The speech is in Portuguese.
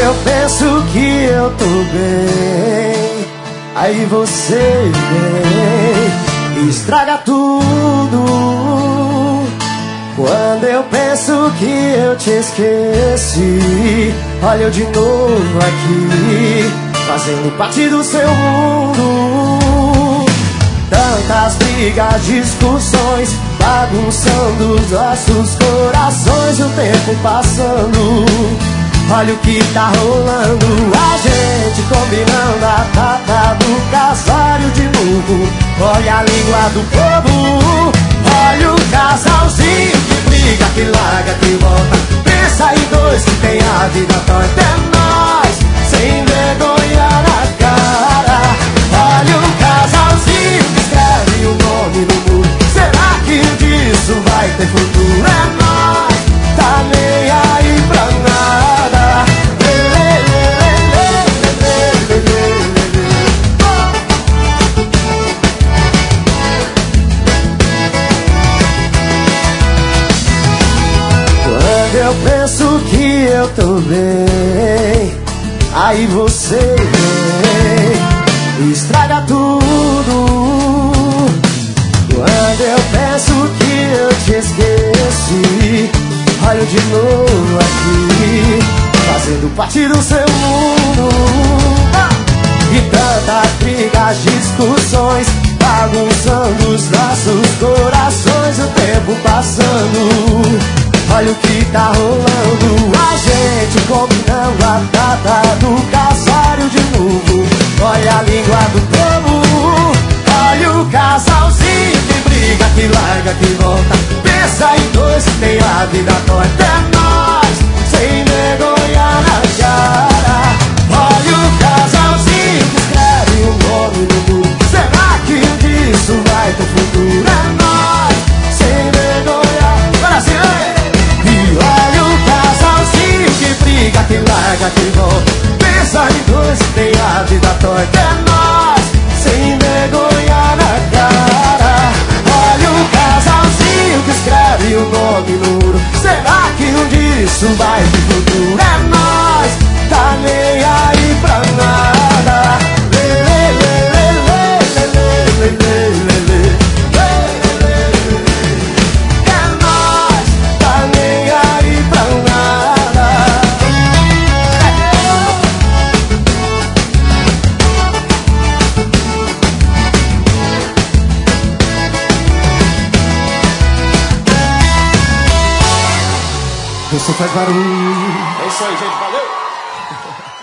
eu penso que eu tô bem, aí você vem e estraga tudo. Quando eu penso que eu te esqueci, olha eu de novo aqui, fazendo parte do seu mundo. Tantas brigas, discussões, bagunçando os nossos corações. O tempo passando, olha o que tá rolando. A gente combinando a data do casário de novo. Olha a língua do povo, olha o casalzinho que briga, que larga, que volta. Pensa em dois que tem a vida torta. É nós, sem vergonha na cara. Olha o casalzinho que escreve o nome no muro. Será que disso vai ter futuro? É nós, tá nem aí pra nada. Quando eu penso que eu tô bem, aí você vem e estraga tudo. Quando eu penso que eu te esqueci, olho de novo aqui, fazendo parte do seu mundo. E tantas brigas, discussões, bagunçando os nossos corações. O tempo passando, olha o que tá rolando. A gente combinando a data do casário de novo. Olha a língua do povo, olha o casalzinho que briga, que larga, que volta. Pensa em dois que tem a vida torta. É nós, sem vergonha na cara. Olha o casalzinho que escreve o nome no muro. Será que disso vai ter futuro? É nós, sem vergonha. Brasil! E olha o casalzinho que briga, que larga, que volta. Pensa em dois que tem a vida torta. É nós, sem vergonha na cara. Olha o casalzinho que escreve o nome no muro. Será que disso vai ter futuro? É nós, tá nem aí pra nada. Lê, lê, lê, lê, lê, lê, lê, lê, lê, lê. Você faz barulho. É isso aí, gente. Valeu!